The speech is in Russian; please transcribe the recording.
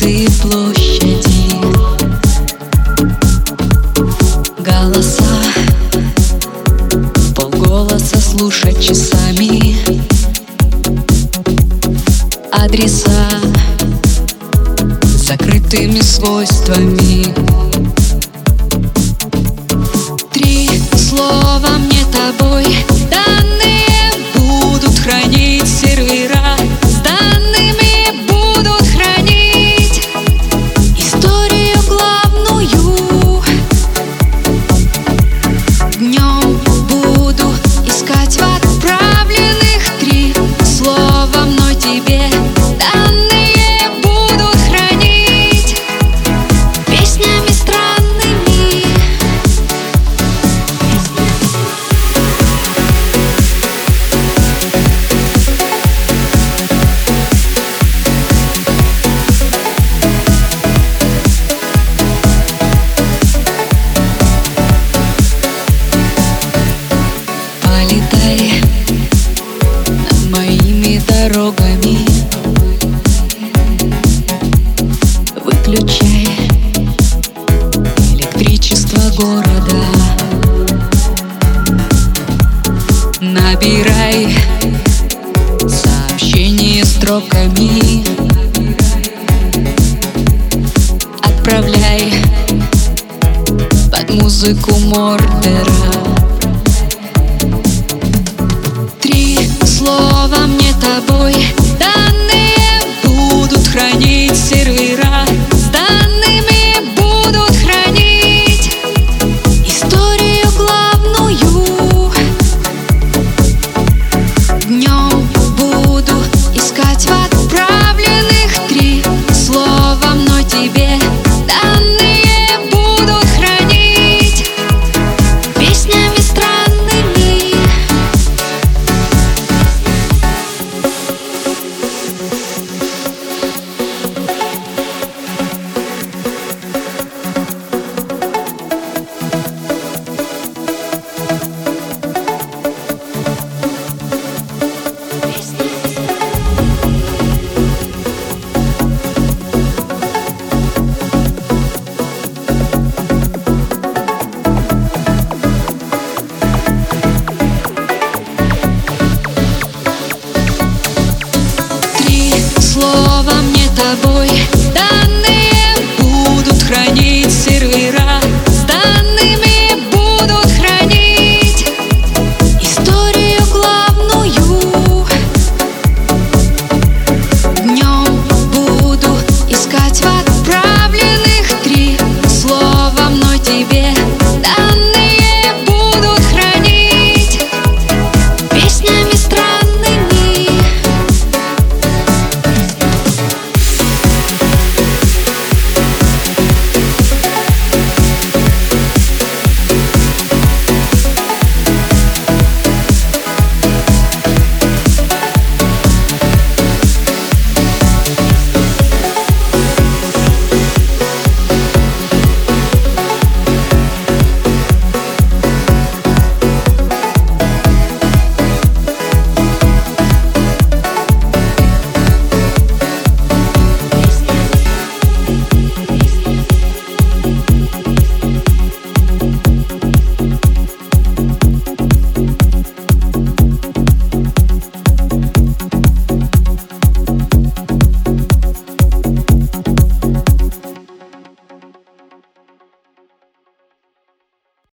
открытые площади, голоса, полголоса слушать часами, адреса с закрытыми свойствами. 3 слова мне тобой данные будут хранить сервера. С данными будут хранить историю главную. Днем буду искать в отправленных 3 слова мной тебе. Данные будут хранить песнями странными. Полетай над моими дорогами, выключай электричество города, набирай сообщение строками, отправляй под музыку Мордера. 3 слова мне тобой данные будут хранить сервера.